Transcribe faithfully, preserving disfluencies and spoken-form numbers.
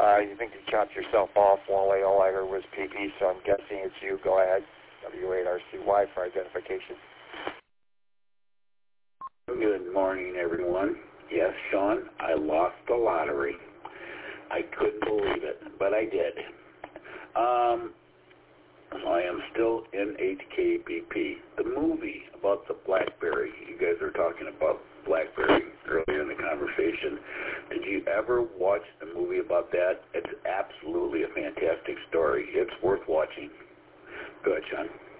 Uh, you think you chopped yourself off, Wally? All I heard was P P, so I'm guessing it's you. Go ahead. W eight R C Y for identification. Good morning, everyone. Yes, Sean, I lost the lottery. I couldn't believe it, but I did. Um, I am still in H K P P. The movie about the BlackBerry, you guys were talking about BlackBerry earlier in the conversation. Did you ever watch the movie about that? It's absolutely a fantastic story. It's worth watching. Go ahead, Sean.